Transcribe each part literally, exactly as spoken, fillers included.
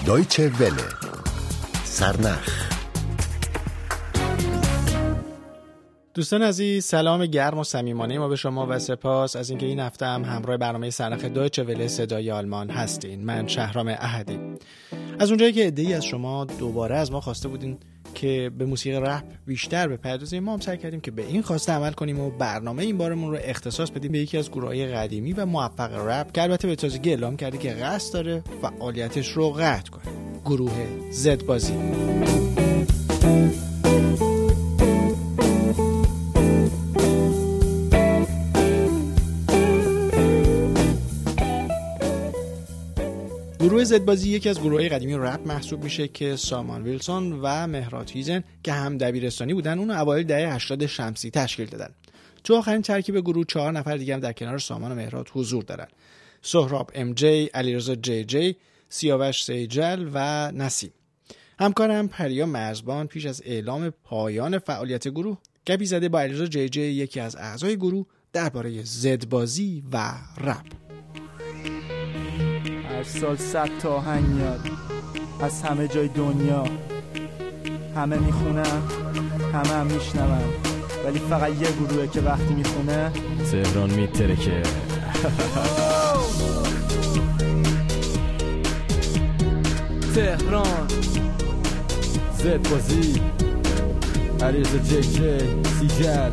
دویچه وله سرنخ. دوستان عزیز، سلام گرم و صمیمانه ما به شما و سپاس از اینکه این هفته هم همراه برنامه سرنخ دویچه وله صدای آلمان هستین. من شهرام احدی. از اونجایی که عده‌ای از شما دوباره از ما خواسته بودین که به موسیقی رپ بیشتر بپردازیم، ما هم سعی کردیم که به این خواسته عمل کنیم و برنامه این بارمون رو اختصاص بدیم به یکی از گروه‌های قدیمی و موفق رپ که البته به تازگی اعلام کرده که قصد داره فعالیتش رو قطع کنه. گروه زدبازی. گروه زدبازی یکی از گروه‌های قدیمی رپ محسوب میشه که سامان ویلسون و مهراد هیزن که هم دبیرستانی بودن اونو اوایل دهه هشتاد شمسی تشکیل دادن. تو آخرین ترکیب گروه چهار نفر دیگه هم در کنار سامان و مهراد حضور دارن. سهراب ام جی، علیرضا جی جی، سیاوش سیجل و نسیم. همکارم پریا مرزبان پیش از اعلام پایان فعالیت گروه گپی زده با علیرضا جی جی، یکی از اعضای گروه، درباره زدبازی و رپ. هر سال صد تا آهنگ میاد از همه جای دنیا، همه میخونن همه هم میشنون، ولی فقط یه گروهه که وقتی میخونه تهران میترکه. تهران زدبازی، علیرضا جی جی، سیجل.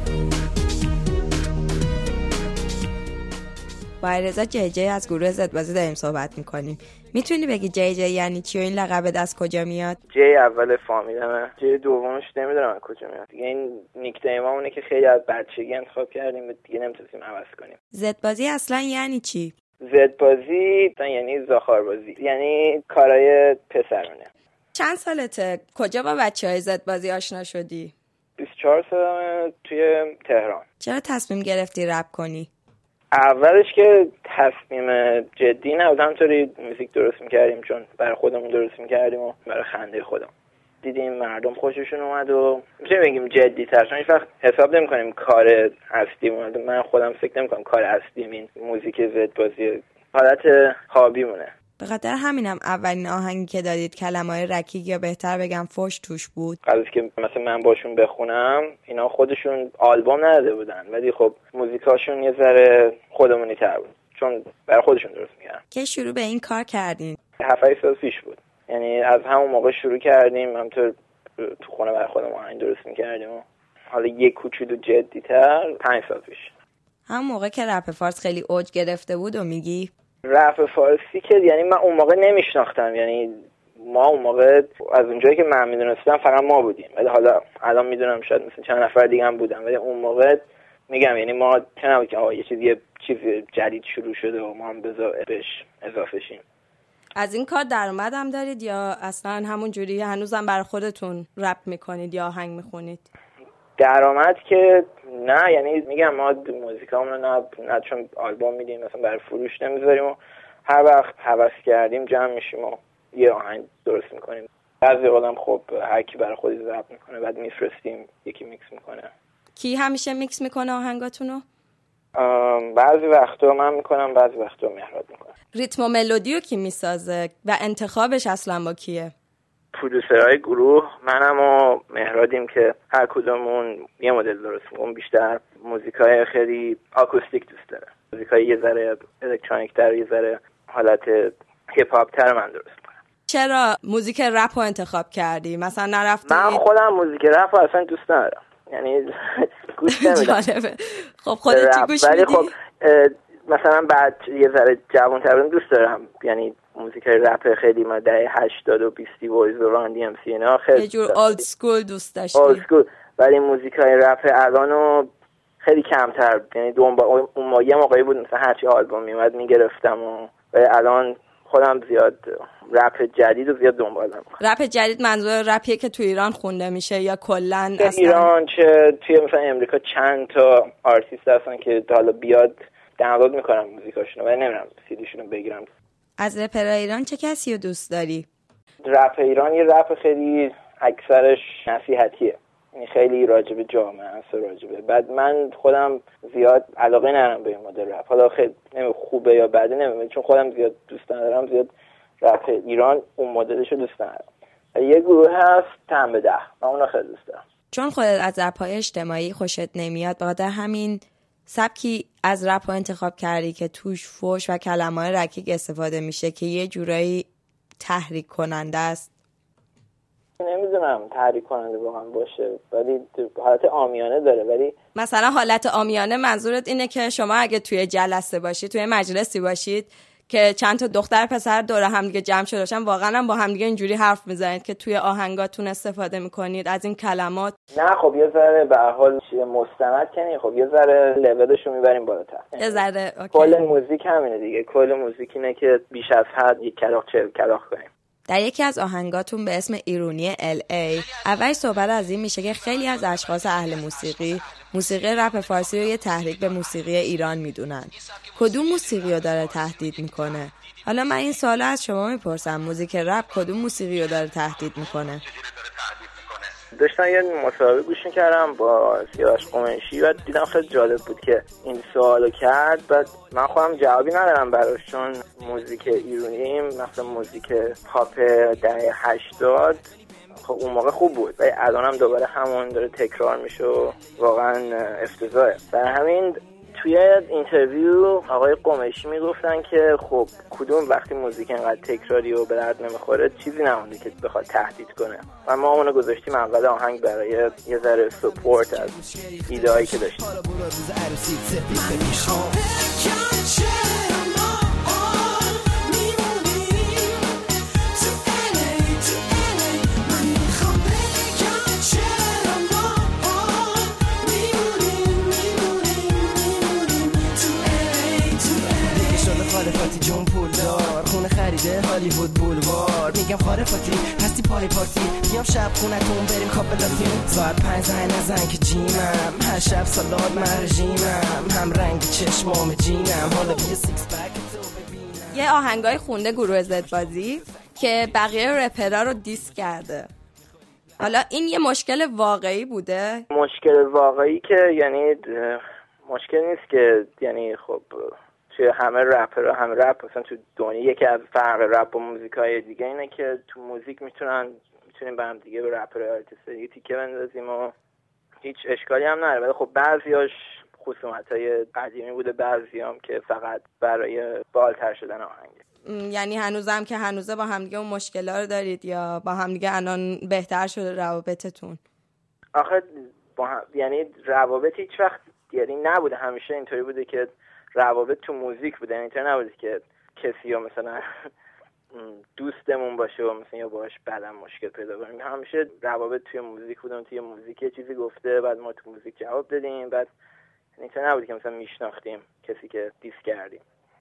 با علیرضا جی جی از گروه زدبازی داریم صحبت میکنیم. میتونی بگی جی جی یعنی چی و این لقب از کجا میاد؟ جی اول فامیلمه، جی دومش نمیدونم از کجا میاد. دیگه این نیک‌نیممونه که خیلی از بچگی انتخاب کردیم و دیگه نمیتونیم عوض کنیم. زدبازی اصلا یعنی چی؟ زدبازی یعنی زاخاربازی، یعنی کارهای پسرونه. چند سالته؟ کجا با بچهای زدبازی آشنا شدی؟ بیست و چهار سالمه، توی تهران. چرا تصمیم گرفتی رپ کنی؟ اولش که تصمیم جدی نبود، همطوری موزیک درست میکردیم چون برای خودمون درست میکردیم و برای خنده خودم. دیدیم مردم خوششون اومد و میشه بگیم جدی تر، چون هیچ وقت حساب نمی کنیم کار اصلی مونه. من خودم فکر نمی کنم کار اصلی این موزیک زدبازی، حالت هابی مونه. به خاطر همینم اولین آهنگی که دادید کلمه‌های رکیک یا بهتر بگم فحش توش بود. قبل از که مثلا من باشون بخونم اینا خودشون آلبوم نداده بودن، ولی خب موزیکاشون یه ذره خودمونی تر بود چون برای خودشون درست می‌کردن. که شروع به این کار کردین؟ هفت هشت سال پیش بود، یعنی از همون موقع شروع کردیم. همونطور تو خونه برای خودمون آهنگ درست می‌کردیم و حالا یک کوچولو جدی‌تر پنج سال پیش. همون موقع که رپ فارس خیلی اوج گرفته بود و میگی؟ رپ فارسی که یعنی من اون موقع نمیشناختم، یعنی ما اون موقع از اونجایی که من میدونستم فقط ما بودیم، ولی حالا الان میدونم شاید مثلا چند نفر دیگه هم بودن، ولی اون موقع میگم یعنی ما چنانه که آقا یه چیز یه چیز جدید شروع شده و ما هم بهش اضافه شیم. از این کار درآمد هم دارید یا اصلا همون جوری هنوزم برای خودتون رپ میکنید یا آهنگ میخونید؟ درآمد که نه، یعنی میگم ما موزیکامونو نه نه چون آلبوم میدیم مثلا برای فروش نمیذاریم و هر وقت هوس کردیم جمع میشیم و یه آهنگ درست میکنیم. بعضی وقتا خب هر کی برای خودش ضبط میکنه بعد میفرستیم یکی میکس میکنه. کی همیشه میکس میکنه آهنگاتونو؟ بعضی وقتا من میکنم، بعضی وقتا مهراد میکنه. ریتم و ملودیو کی میسازه و انتخابش اصلا با کیه؟ پرودوسرهای گروه منم و مهرادیم که هر کدومون یه مدل درست میکنم. بیشتر موزیکای خیلی آکوستیک دوست داره، موزیکای یه ذره الکترونیک تر، یه ذره حالت هیپ هاپ تر من درست میکنم. چرا موزیک رپ رو انتخاب کردی؟ مثلا نرفتی؟ من خودم موزیک رپ رو اصلا دوست ندارم، یعنی گوش نمیدم. خب خودت چی گوش میدی؟ خب مثلا بعد یه ذره جوان‌تر بودم دوست دارم، یعنی موزیکای رپ خیلی ما دهه هشتاد و بیستی بویز و ران دی ام سی اینا خیلی یه جور اولد سکول دوست داشتی. اولد سکول، ولی موزیکای رپ الانو خیلی کمتر، یعنی دنبال اون ما یه موقعی بود مثلا هرچی آلبوم میومد میگرفتم و الان خودم زیاد رپ جدید رو زیاد دنبال نمی‌کنم. رپ جدید منظور رپیه که تو ایران خونده میشه یا کلاً اصلا ایران چه توی مثلا امریکا چند تا آرتیست هستن که حالا بیاد دانلود میکنم موزیکاشونو ولی نمیرم سی دیشونو بگیرم. از رپر ایران چه کسی رو دوست داری؟ رپ ایران یه رپ خیلی اکثرش نصیحتیه، این خیلی راجب جامعه است، راجبه بعد من خودم زیاد علاقه ندارم به این مدل رپ. حالا خیلی خوبه یا بده نمیدونم، چون خودم زیاد دوست ندارم، زیاد رپ ایران اون مدلشو دوست ندارم. یه گروه هست تنبه ده، من اونو خیلی دوست دارم. چون خودت از رپ‌های اجتماعی خوشت نمیاد، بخاطر همین سبکی از رپ انتخاب کردی که توش فحش و کلمه‌های رکیک استفاده میشه که یه جورایی تحریک کننده است. نمیدونم تحریک کننده واقعا باشه، ولی حالت عامیانه داره. ولی مثلا حالت عامیانه منظورت اینه که شما اگه توی جلسه باشید، توی مجلسی باشید که چند تا دختر پسر دور هم دیگه جمع شده باشن، واقعا هم با هم دیگه اینجوری حرف میزنید که توی آهنگاتون استفاده میکنید از این کلمات؟ نه خب یه ذره به هر حال مستند کنی، خب یه ذره لولش رو میبریم بالاتر. یه ذره اوکی. کل موزیک همینه دیگه، کل موزیک اینه که بیش از حد یک کلاغ چهل کلاغ کنیم. در یکی از آهنگاتون به اسم ایرونی ال ای اول صحبت از این میشه که خیلی از اشخاص اهل موسیقی موسیقی رپ فارسی رو یه تحریک به موسیقی ایران میدونن. کدوم موسیقی رو داره تهدید میکنه؟ حالا من این سوالو از شما میپرسم، موزیک رپ کدوم موسیقی رو داره تهدید میکنه؟ داشتم یه مصاحبه گوش میکردم با سیاوش قمیشی و دیدم خیلی جالب بود که این سوالو کرد. بعد من خودم جوابی ندارم براش، چون موزیک ایرانی مثلا موزیک پاپ دهه هشتاد خب اون موقع خوب بود، ولی الان هم دوباره همون داره تکرار میشه و واقعا افتضاحه. در همین توی اینترویو آقای قمیشی میگفتن که خب کدوم وقتی موزیک اینقدر تکراری و به درد نمیخوره چیزی نمونده که بخواد تهدید کنه و ما اونو گذاشتیم اول آهنگ برای یه ذره سپورت از ایده‌ای که داشتیم. جون پولدار خونه خریده هالیوود بولوار، میگم خاره فاتی هستی پای پارتی، بیام شب خونتون بریم کاپلاتین، ساعت پنج زنگ نزن که جیمم، هر شب سالاد من رژیمم، هم رنگ چشمام جینم، حالا بیا سیکس پک تو ببینم. یه آهنگای خونده گروه زدبازی که بقیه رپرها رو دیس کرده. حالا این یه مشکل واقعی بوده؟ مشکل واقعی که یعنی مشکل نیست که یعنی خب توی همه رپرها همه رپ مثلا تو دنیا یکی از فرق رپ و موزیکای دیگه اینه که تو موزیک میتونن میتونیم با هم دیگه به رپرهای آرتیستایی تیکه بندازیم و هیچ اشکالی هم نداره. ولی خب بعضیاش خصومتای قدیمی بوده، بعضیام که فقط برای بالتر شدن آهنگ. یعنی هنوزم که هنوزه با هم دیگه اون مشکلا رو دارید یا با هم دیگه الان بهتر شده روابطتون؟ آخه با هم... یعنی روابط هیچ وقت یعنی نبوده، همیشه اینطوری بوده که روابط تو موزیک بوده، یعنی اینطور نبوده که کسی یا مثلا دوستمون باشه و مثلا یا باهاش بعداً مشکل پیدا کنیم. همیشه روابط توی موزیک بودن، توی موزیک یه چیزی گفته بعد ما تو موزیک جواب دادیم، بعد اینطور نبوده که مثلا میشناختیم کسی که دیس کردیم.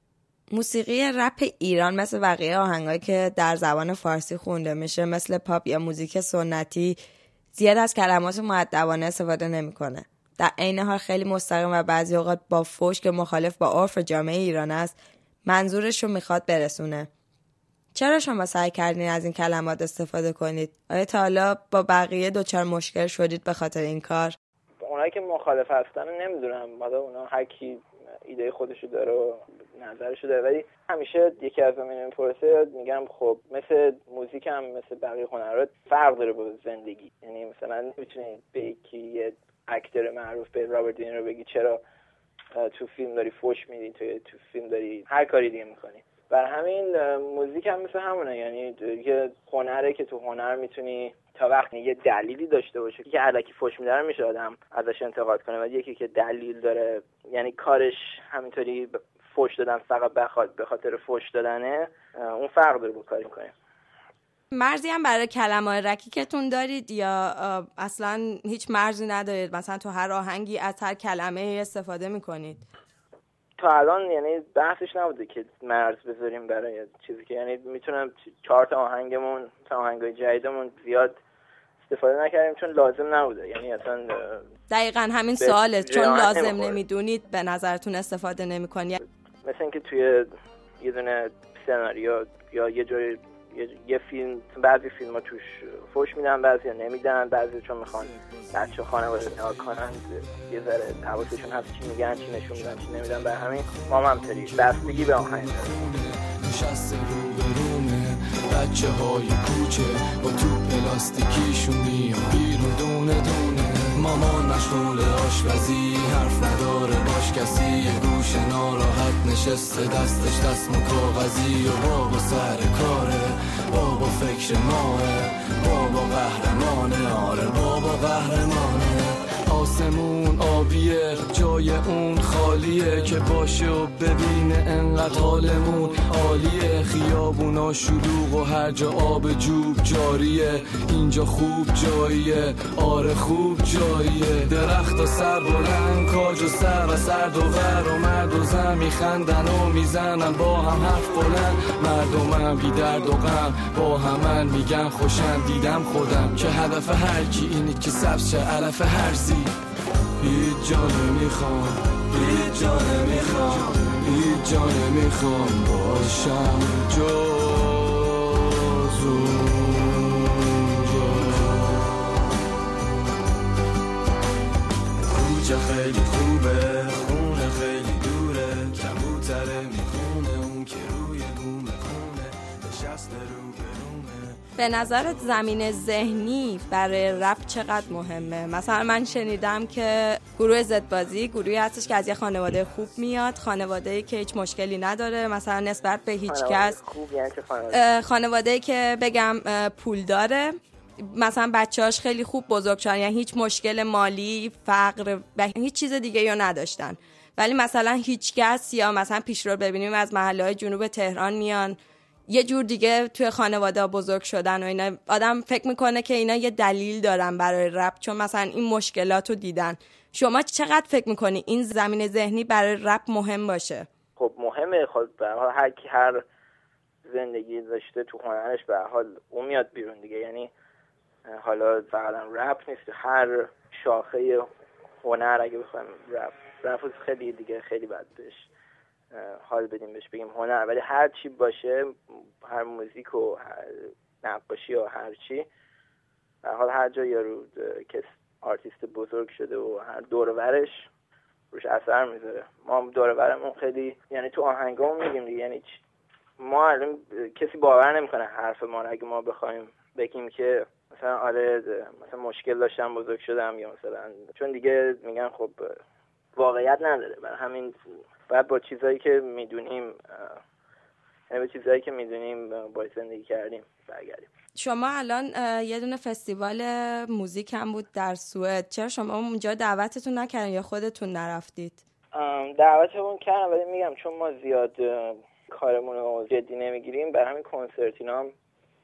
موسیقی رپ ایران مثل بقیه آهنگایی که در زبان فارسی خونده میشه مثل پاپ یا موزیک سنتی زیاد از کلمات مؤدبانه استفاده نمیکنه. در عین حال خیلی مستقیم و بعضی اوقات با فحش که مخالف با عرف جامعه ایران است منظورش رو میخواد برسونه. چرا شما سعی کردین از این کلمات استفاده کنید؟ آیا تا حالا با بقیه دوچار مشکل شدید به خاطر این کار؟ اونایی که مخالف هستن نمیدونم، حالا اونا هر کی ایده خودشو داره و نظرشو داره، ولی همیشه یکی از من میپرسه میگم خب مثل موزیک هم مثل بقیه هنرات فرق داره با زندگی. یعنی مثلا نمیتونی به یکی اکتر معروف به رابرت دینیرو بگی چرا تو فیلم داری فوش میدی، تو تو فیلم داری هر کاری دیگه میکنی. بر همین موزیک هم مثل همونه، یعنی یه هنره که تو هنر میتونی تا وقتی یه دلیلی داشته باشه که الکی فوش میداره میشه آدم ازش انتقاد کنه، ولی یکی که دلیل داره یعنی کارش همینطوری فوش دادن فقط بخاطر به خاطر فوش دادنه، اون فرق داره با کاری میکنه. مرزی هم برای کلمات رکیکتون دارید یا اصلا هیچ مرزی ندارید؟ مثلا تو هر آهنگی از هر کلمه استفاده میکنید؟ تا الان یعنی بحثش نبوده که مرز بذاریم برای چیزی که یعنی میتونم چهار تا آهنگمون تا آهنگای جدیدمون زیاد استفاده نکردیم چون لازم نبوده. یعنی اصلا دقیقاً همین سواله، چون لازم نمیدونید به نظرتون استفاده نمیکنید. مثلا اینکه توی یه دونه سناریو یا یه جوری یه, یه فیلم بعضی فیلم‌ها توش فوش میدن بعضی نمیدن، بعضی چون میخوان بچه خانواده نگاه کنن یه ذره حواسشون هست چی میگن چی نشون میدن چی نمیدن. برای همین ما هم همینطوری بستگی به آهنگ داره. نشسته رو برونه بچه های کوچه با تو پلاستیکیشون میان بیرون دونه دونه. مامان مشغول آشپزی حرف نداره باش کسی، یه گوش ناراحت نشسته دستش دست کاغذی. و بابا سر کاره، بابا فکر ماه، بابا قهرمانه، آره بابا قهرمانه. آسمون آبیه جای اون خالیه که باشه و ببینه انقدر حالمون عالیه. خیابونا شلوغ و هر جا آب جوب جاریه، اینجا خوب جاییه، آره خوب جاییه. درخت و سر بلند کاج و سر و سرد و ور و مرد و زن میخندن و میزنن با هم حرف بلند. مردمم بی درد و غم با همن میگن خوشن. دیدم خودم که هدف هر کی اینه که سبز چه علف هرزی. هیچ جا نمیخوام، هیچ جا نمیخوام، هیچ جا نمیخوام باشم جز اونجا. کوچه خیلی خوبه، خونه خیلی دوره، کبوتره میخونه اون که روی بوم خونه نشسته رو. به نظرت زمین ذهنی برای رپ چقدر مهمه؟ مثلا من شنیدم که گروه زدبازی گروهی هستش که از یه خانواده خوب میاد، خانواده‌ای که هیچ مشکلی نداره مثلا نسبت به هیچ کس، خانواده‌ای که بگم پول داره، مثلا بچه‌هاش خیلی خوب بزرگ شدن، یعنی هیچ مشکل مالی، فقر و هیچ چیز دیگه یا نداشتن. ولی مثلا هیچ کس یا مثلا پیشرو ببینیم از محله‌های جنوب تهران میان یه جور دیگه توی خانواده بزرگ شدن و اینا. آدم فکر میکنه که اینا یه دلیل دارن برای رپ، چون مثلا این مشکلات رو دیدن. شما چقدر فکر میکنی این زمین ذهنی برای رپ مهم باشه؟ خب مهمه. خب به هر حال هر کی هر زندگی داشته تو هنرش به هر حال اون میاد بیرون دیگه. یعنی حالا فقط رپ نیست، هر شاخه هنر اگه بخوایم رپ رپ خیلی دیگه خیلی بد بهش حال بدیم بهش بگیم هنر، ولی هر چی باشه، هر موزیک و هر نقاشی و هر چی، در حال هر جا یارو کس آرتیست بزرگ شده و هر دور و برش روش اثر میذاره. ما دور و برمون خیلی، یعنی تو آهنگامون میگیم دیگه، یعنی ما الان کسی باور نمیکنه حرف ما رو اگه ما بخوایم بگیم که مثلا آره مثلا مشکل داشتم بزرگ شدم، یا مثلا چون دیگه میگن خب واقعیت نداره. برای همین باید با چیزایی که میدونیم، یعنی با چیزایی که میدونیم با زندگی کردیم برگردیم. شما الان یه دونه فستیوال موزیک هم بود در سوئد، چرا شما اونجا دعوتتون نکردین یا خودتون نرفتید؟ دعوتمون کردن ولی میگم چون ما زیاد کارمون رو جدی نمیگیریم، برای همین کنسرتینا هم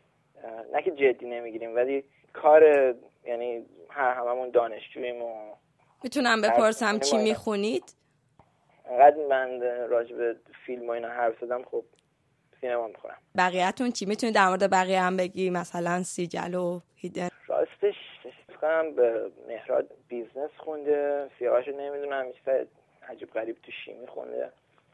نه که جدی نمیگیریم ولی کار، یعنی هر هممون دانشجوییم. و میتونم بپرسم چی میخونید؟ انقدر من راجع به فیلم و اینا حرف زدم، خب سینما میخورم. بقیه‌تون چی میتونید در مورد بقیه هم بگی؟ مثلا سیجل و هیدن. راستش فکرم به مهراد بیزنس خونده، سیاوشو نمیدونم، هیچ عجیب غریب تو شیمی خونده.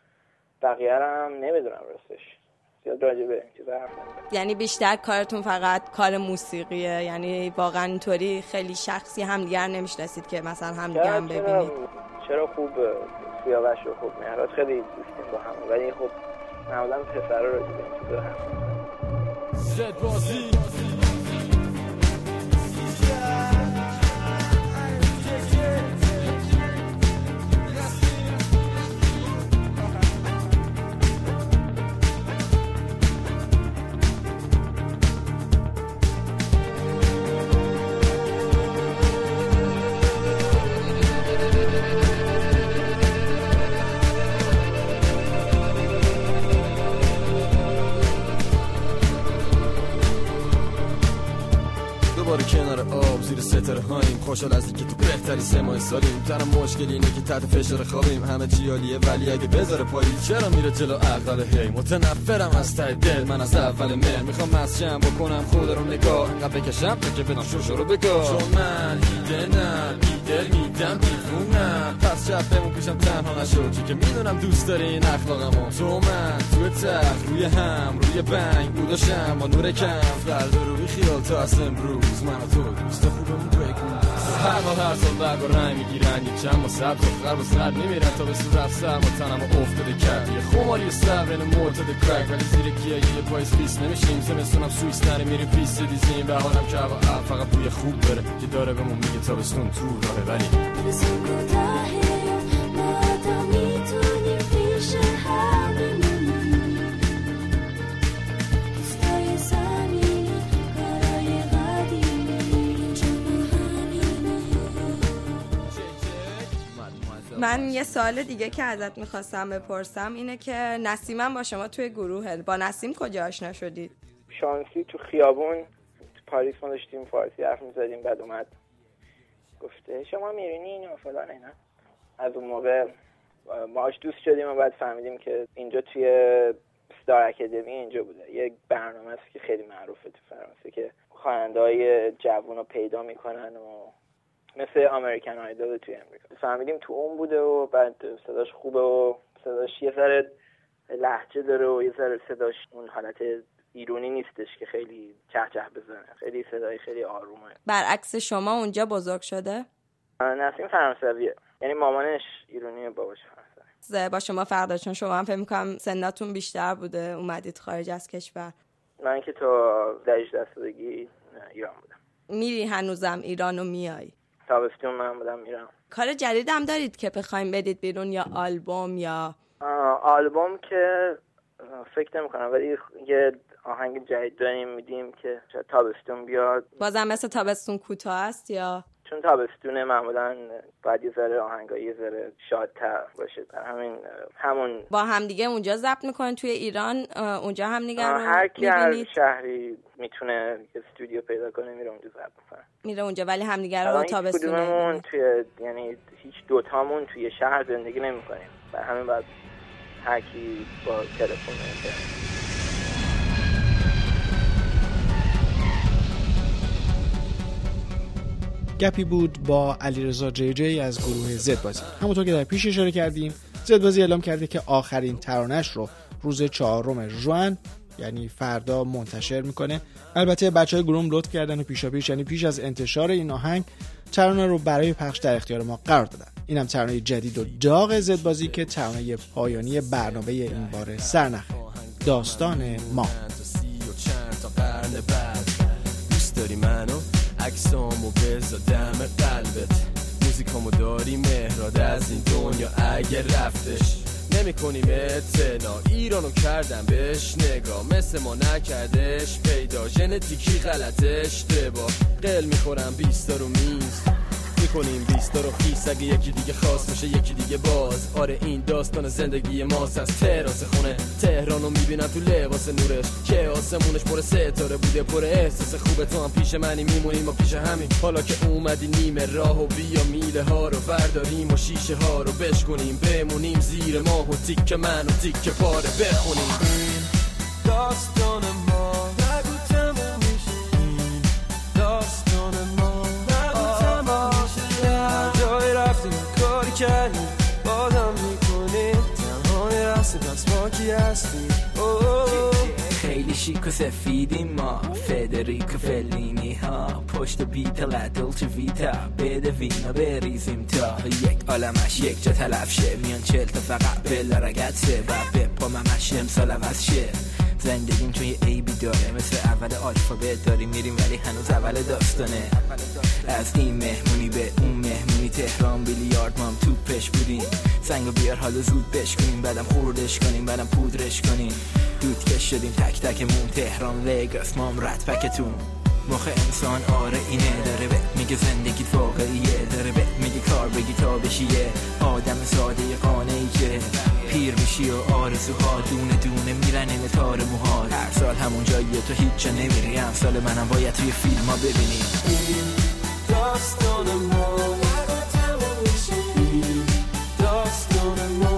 بقیه رو هم نمیدونم راستش. زیاد راجع به چیزا حرف نمیزنم. یعنی بیشتر کارتون فقط کار موسیقیه؟ یعنی واقعا اینطوری خیلی شخصی هم دیگر نمیشناسید که مثلا هم دیگه هم ببینید؟ چرا خوب سیاوش و خوب مهراد خیلی دوستیم با هم، ولی خب معمولا پسرا راجع به این چیزا حرف میزنن. کنار آب زیر ستاره هاییم، خوشحال از اینکه تو بهتری سه ماه سالیم. تنها مشکل اینه که تحت فشار خوابیم، همه چی عالیه ولی اگه بذاره پایی چرا میره جلو عقل؟ هی متنفرم از ته دل، من از اول مهر میخوام مسجم بکنم خود رو نگاه، انقدر بکشم تا که بدم شوشو رو بگاه. چون من ایده نه ایده میدم دیوونم، پس شب بمون پیشم تنها نشو چی که میدونم دوست داری این اخلاقمو. تو من توی تخت روی هم روی بنگ بوداشم با نور کم، قلب روی خیال تا از امروز من و تو دوست خوبمون بگو هر حال هر سال برگا رنگ میگیرن یک چند با سبز و غرب و زرد میمیرن تا به صورت سرم و تنم افتاده کرد یه خماری صبرن معتاد کرک ولی زیر گیاه یه پایز پیس نمیشیم زمستونم سویس نره میریم پیس دیزیم به حالم که هوا فقط بوی خوب بره که داره بهمون میگه تابستون تو داره ولی من یه سوال دیگه که ازت میخواستم بپرسم اینه که نسیمم با شما توی گروهه. با نسیم کجا آشنا شدید؟ شانسی تو خیابون تو پاریس ما داشتیم فارسی حرف میزدیم بعد اومد گفته شما میرینین و فلان اینا. از اون موقع ماش دوست شدیم و بعد فهمیدیم که اینجا توی ستار اکادمی اینجا بوده. یک برنامه است که خیلی معروفه تو فرانسه که خواننده‌های جوون رو پیدا میکنن و مثل امریکن آیدول توی امریکا. فهمیدیم تو اون بوده و بعد صداش خوبه و صداش یه ذره لهجه داره و یه ذره صداش اون حالت ایرونی نیستش که خیلی چهچه بزنه. خیلی صدای خیلی آرومه. برعکس شما اونجا بزرگ شده؟ نسیم فرانسویه. یعنی مامانش ایرونیه باباش فرانسوی. با شما فرق داره چون شما هم فکر می‌کنم سنتون بیشتر بوده اومدید خارج از کشور. من که تا هجده سالگی ایران بودم. میری هنوزم ایرانو میای؟ تابستون من بودم میرم. کار جدید هم دارید که بخوایم بدید بیرون یا آلبوم یا آلبوم که فکر نمی کنم ولی یه آهنگ جدید داریم میدیم که تابستون بیاد. بازم مثل تابستون کوتاه است یا چون تابستونه معمولا باید یه ذره آهنگا یه ذره شادتر باشه. همین همون با هم دیگه اونجا ضبط میکنن توی ایران اونجا هم دیگه رو هر کی هر شهری میتونه یه استودیو پیدا کنه میره اونجا ضبط میکنه. میره اونجا ولی هم دیگه رو تابستونه توی یعنی هیچ دوتامون توی شهر زندگی نمیکنیم. برای همین بعد هر کی با تلفن میره. گپی بود با علیرضا جی جی از گروه زد بازی. همونطور که در پیش اشاره کردیم زد بازی اعلام کرده که آخرین ترانه‌اش رو روز چهارم ژوئن یعنی فردا منتشر میکنه. البته بچهای گروه لطف کردن و پیشا پیش یعنی پیش از انتشار این آهنگ ترانه رو برای پخش در اختیار ما قرار دادن. اینم ترانه جدید و داغ زد بازی که ترانه پایانی برنامه این بار سرنخ داستان ما. دوست داری منو عکسامو بذار دم قلبت موزیکامو داری مهراد از این دنیا اگه رفتش نمی کنیم اطلاع ایرانو کردم بهش نگاه مثل ما نکردش پیدا ژنتیکی غلط اشتباه قل میخورم بیستا رو میز میکنیم بیستا رو خیس اگه یکی دیگه خواست میشه یکی دیگه باز. آره این داستان زندگی ماست از تراس خونه تهرانو میبینم تو لباس نورش که آسمونش پر ستاره بوده پر احساس خوبه تو هم پیش منی میمونیم و پیش همین حالا که اومدی نیمه راه و بیا میله ها رو برداریم و شیشه ها رو بشکنیم بمونیم زیر ماه و تیک من و تیک پاره بخونیم. این داستان ما نگو تموم میشه این داستان ما کاری کردیم بادم میکنیم تنها رسته پس ما کی هستیم. خیلی شیک و سفیدیم ما فدریکو فلینی ها پشت بیت دولچه ویتا بده وینا بریزیم تا یک عالمش یک جا تلف شه میان چل تا فقط بلا رگت سه و به پا ممش امسال عوض شه. زندگیم چون یه عیبی داره مثل اول آلفابت داریم میریم ولی هنوز اول داستانه. از این مهمونی به اون مهمونی تهران بیلیارد مام توپش بودیم سنگو بیار حالا زود بشکنیم بعدم خوردش کنیم بعدم پودرش کنیم دود کش شدیم تک تکمون تهران وگاس مام رد پکتون مخ انسان آره اینه داره به میگه زندگیت واقعیه داره به میگه کار بگی تا بشیه آدم ساده قانعی که پیر میشی و آرزوها دونه دونه میرن این تار موها هر سال همون جاییه تو هیچ جا نمیری امسال منم باید توی فیلم ها ببینیم. این داستان ما نگو تموم میشه این داستان ما